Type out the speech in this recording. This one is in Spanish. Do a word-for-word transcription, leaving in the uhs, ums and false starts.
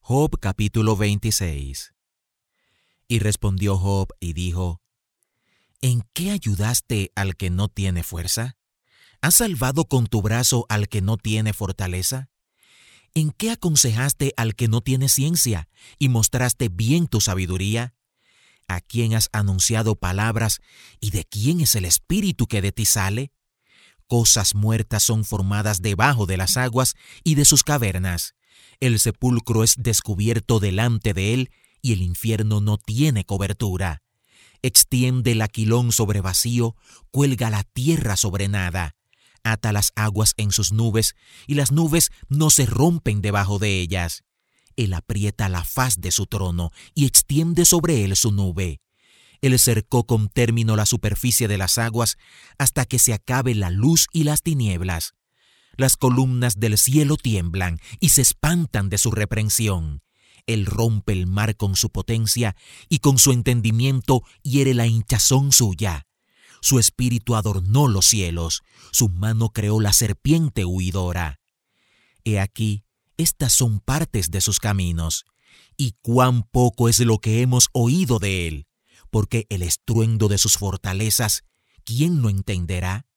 Job capítulo veintiséis. Y respondió Job y dijo: ¿En qué ayudaste al que no tiene fuerza? ¿Has salvado con tu brazo al que no tiene fortaleza? ¿En qué aconsejaste al que no tiene ciencia y mostraste bien tu sabiduría? ¿A quién has anunciado palabras y de quién es el espíritu que de ti sale? Cosas muertas son formadas debajo de las aguas y de sus cavernas. El sepulcro es descubierto delante de él y el infierno no tiene cobertura. Extiende el aquilón sobre vacío, cuelga la tierra sobre nada. Ata las aguas en sus nubes y las nubes no se rompen debajo de ellas. Él aprieta la faz de su trono y extiende sobre él su nube. Él cercó con término la superficie de las aguas hasta que se acabe la luz y las tinieblas. Las columnas del cielo tiemblan y se espantan de su reprensión. Él rompe el mar con su potencia y con su entendimiento hiere la hinchazón suya. Su espíritu adornó los cielos, su mano creó la serpiente huidora. He aquí, estas son partes de sus caminos, y cuán poco es lo que hemos oído de él, porque el estruendo de sus fortalezas, ¿quién lo entenderá?